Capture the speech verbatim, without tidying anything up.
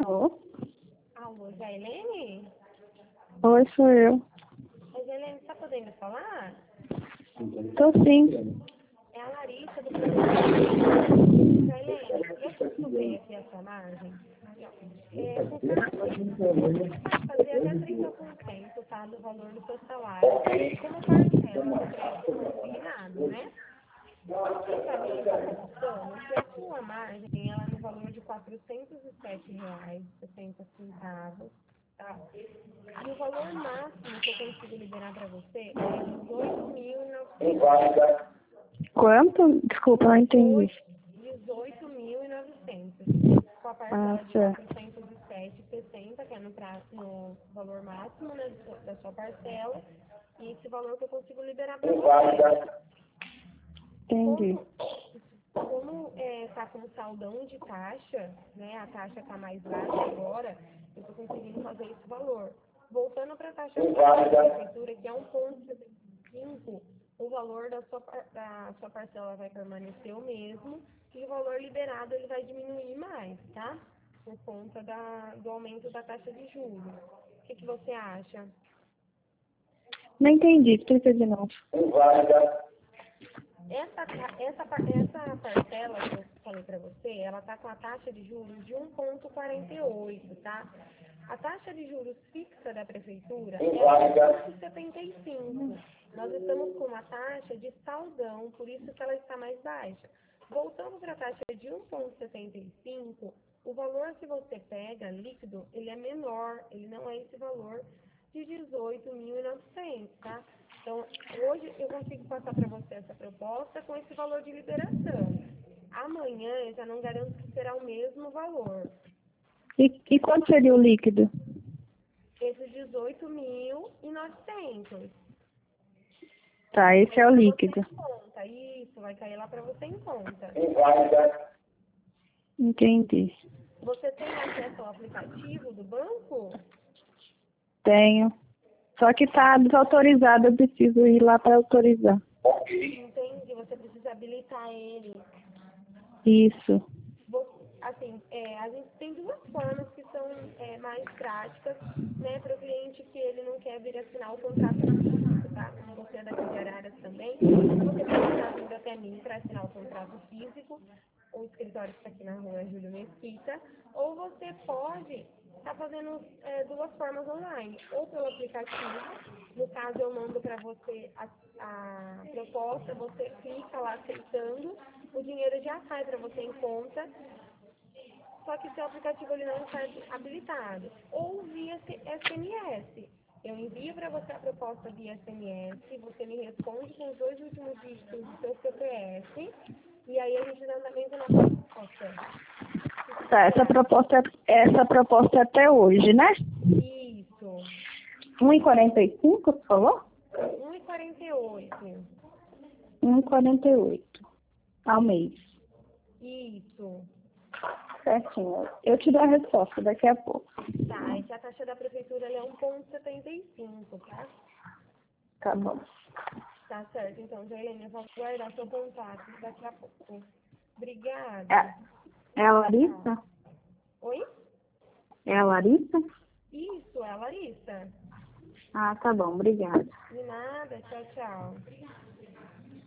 Alô? Alô, Jailene? Oi, sou eu. Oi, Jailene, tá podendo falar? Tô sim. É a Larissa do programa. Jailene, eu consultei aqui a sua margem. É, você pode fazer até trinta por cento, tá, do valor do seu salário, como parcela de crédito consignado, né? Você para mim está constando que a sua margem ela é no valor de quatrocentos e sete reais e sessenta centavos, tá? E o valor máximo que eu consigo liberar para você é dezoito mil e novecentos. Quanto? Desculpa, não entendi. dezoito mil e novecentos. Com a Ah, parcela de certo. quatrocentos e sete e sessenta, que é no, pra, no valor máximo, né, do seu- da sua parcela, e esse valor que eu consigo liberar para você. Entendi. Como, como está com saldão de taxa, né, a taxa está mais baixa agora, eu estou conseguindo fazer esse valor. Voltando para a taxa da prefeitura, que é um ponto setenta e cinco, o valor da sua, par- da sua parcela vai permanecer o mesmo e o valor liberado ele vai diminuir mais, tá? Por conta da, do aumento da taxa de juros. O que, que você acha? Não entendi, explica de novo. Essa, ta- essa, par- essa parcela que eu falei para você, ela está com a taxa de juros de um vírgula quarenta e oito, tá? A taxa de juros fixa da prefeitura é um vírgula setenta e cinco. Nós estamos com uma taxa de saldão, por isso que ela está mais baixa. Voltando para a taxa de um vírgula setenta e cinco, o valor que você pega líquido, ele é menor, ele não é esse valor de dezoito mil e novecentos, tá? Então, hoje eu consigo passar para você essa proposta com esse valor de liberação. Amanhã eu já não garanto que será o mesmo valor. E, e quanto seria o líquido? Esses dezoito mil e novecentos. Tá, esse é o Para você líquido. em conta. Isso, vai cair lá para você em conta. Entendi. Você tem acesso ao aplicativo do banco? Tenho. Só que tá desautorizado, eu preciso ir lá para autorizar. Entendi, você precisa habilitar ele. Isso. Vo- Assim, é, a gente tem duas formas que são é, mais práticas, né, para o cliente que ele não quer vir assinar o contrato físico, tá? Como você é daqui de Araras também, você pode estar vindo até mim para assinar o contrato físico, o escritório está aqui na rua Júlio Mesquita, ou você pode estar fazendo é, duas formas online, ou pelo aplicativo, no caso eu mando para você a, a proposta, você clica lá aceitando, o dinheiro já sai para você em conta, só que seu aplicativo ele não está habilitado. Ou via S M S. Eu envio para você a proposta via S M S, você me responde com os dois últimos dígitos do seu C P F, e aí a gente dá andamento na proposta. Tá, essa proposta, essa proposta é até hoje, né? Isso. um e quarenta e cinco, você falou? um e quarenta e oito. um e quarenta e oito ao mês. Isso. Certinho. Eu te dou a resposta daqui a pouco. Tá, essa taxa da prefeitura ela é um vírgula setenta e cinco, tá? Tá bom. Tá certo, então, Jailene, eu vou guardar seu contato daqui a pouco. Obrigada. É, é a Larissa? Oi? É a Larissa? Isso, é a Larissa. Ah, tá bom, obrigada. De nada, tchau, tchau.